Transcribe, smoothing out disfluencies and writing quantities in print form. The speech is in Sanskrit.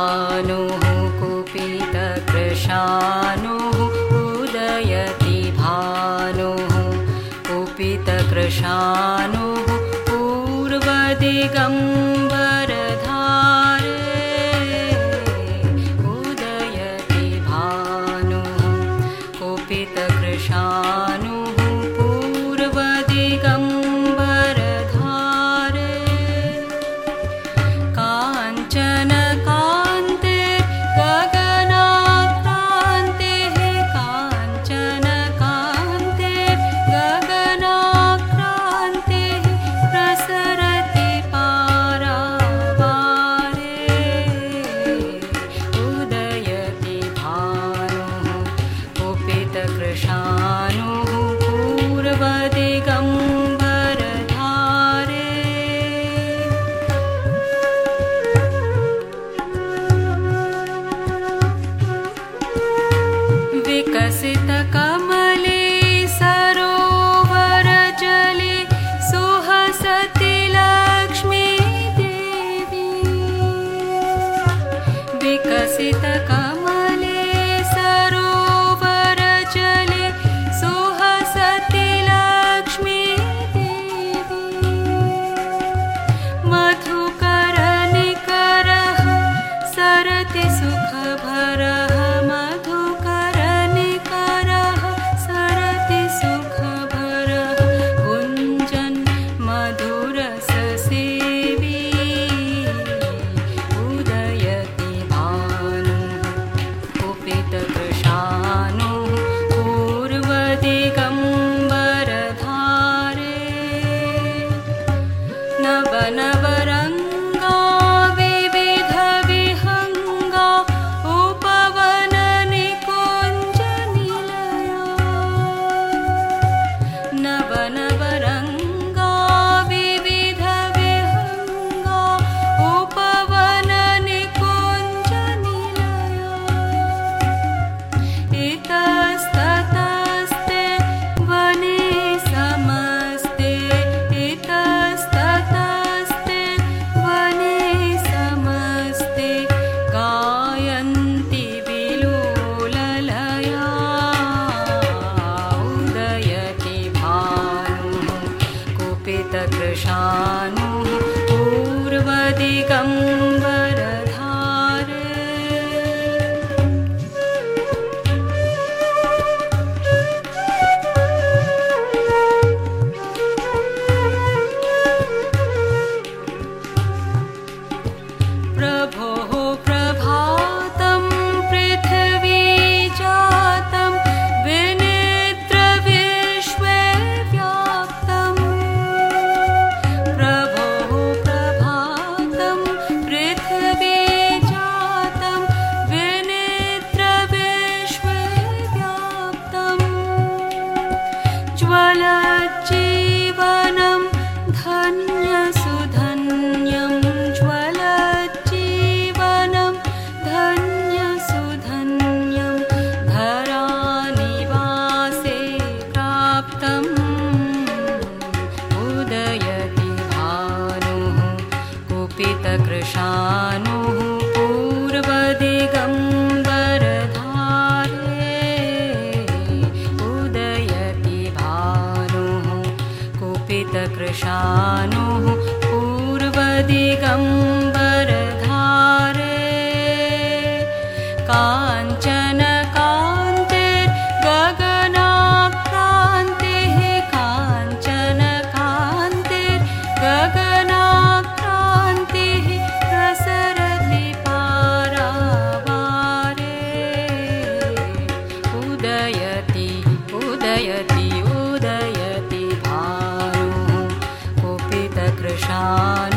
भानुः कुपितकृशानुः उदयति भानुः कुपितकृशानुः पूर्वदिगम्बरधारे उदयति भानुः कुपितकृशानुः पूर्वदिगम्बरधारे काञ्चन विकसितकमले सरोवरजले सुहसति लक्ष्मी देवी विकसितकमले सरोवरजले सुहसति लक्ष्मी देवी मधुकरनिकरः सरति सुखभरः नवनवरङ्गा विविध विहङ्गा उपवन निकुञ्ज निलया नवनवरङ्गा विविध विहङ्गा उपवन निकुञ्ज निलया इतस्ततस्ते वने समस्ते गायन्ति विलोललया उदयति भानुः कुपितकृशानुः पूर्वदिगम्बरधारे प्रभोः प्रभातं पृथिवी जातं विनेत्र विश्वे व्याप्तम् प्रभोः प्रभातं पृथिवी जातं विनेत्र विश्वे व्याप्तम् ज्वलज्जीवनं धन्यसुधन्यं ज्वलज्जीवनं धन्यसुधन्यं धरानिवासे प्राप्तम् उदयति भानुः कुपितकृशानुः पूर्वदिगम्बरधारे उदयति भानुः कुपितकृशानुः पूर्वदिगम्बरधारे काञ्चन कान्तिर्गगनाक्रान्तिः काञ्चन कान्तिर्गगनाक्रान्तिः प्रसरति पारावारे उदयति उदयति उदयति भानुः कुपितकृशानुः